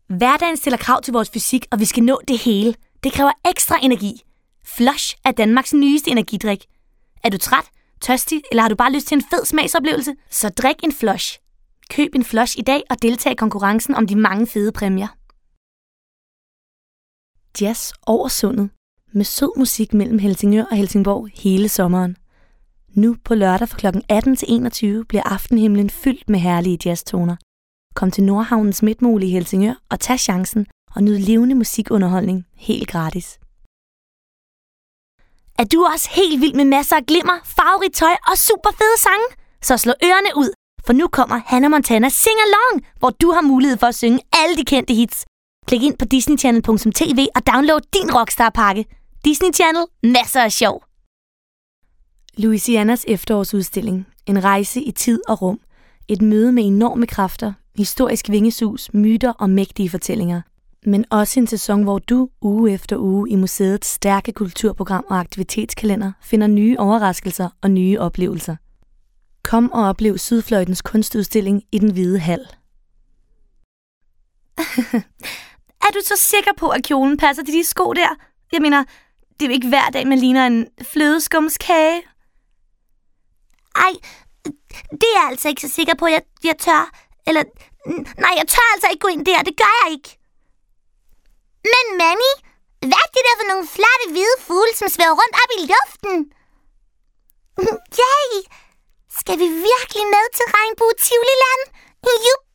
Hverdagen stiller krav til vores fysik, og vi skal nå det hele. Det kræver ekstra energi. Flush er Danmarks nyeste energidrik. Er du træt, tørstig, eller har du bare lyst til en fed smagsoplevelse? Så drik en Flush. Køb en Flush i dag og deltag i konkurrencen om de mange fede præmier. Jazz over sundet. Med sød musik mellem Helsingør og Helsingborg hele sommeren. Nu på lørdag fra kl. 18 til 21 bliver aftenhimlen fyldt med herlige jazztoner. Kom til Nordhavnens Midtmole i Helsingør og tag chancen og nyd levende musikunderholdning helt gratis. Er du også helt vild med masser af glimmer, farverigt tøj og super fede sange? Så slå ørerne ud, for nu kommer Hannah Montana Sing Along, hvor du har mulighed for at synge alle de kendte hits. Klik ind på disneychannel.tv og download din Rockstar-pakke. Disney Channel, masser af sjov. Louisianas efterårsudstilling. En rejse i tid og rum. Et møde med enorme kræfter, historisk vingesus, myter og mægtige fortællinger. Men også en sæson, hvor du uge efter uge i museets stærke kulturprogram og aktivitetskalender finder nye overraskelser og nye oplevelser. Kom og oplev Sydfløjtens kunstudstilling i Den Hvide Hal. Er du så sikker på, at kjolen passer til de sko der? Jeg mener, det er jo ikke hver dag, man ligner en flødeskumskage. Ej, det er jeg altså ikke så sikker på, jeg tør. Eller, nej, jeg tør altså ikke gå ind der, det gør jeg ikke. Men Manny, hvad er det der for nogle flotte hvide fugle, som svæver rundt op i luften? Yay! Skal vi virkelig med til Regnbue Tivoliland? Jup!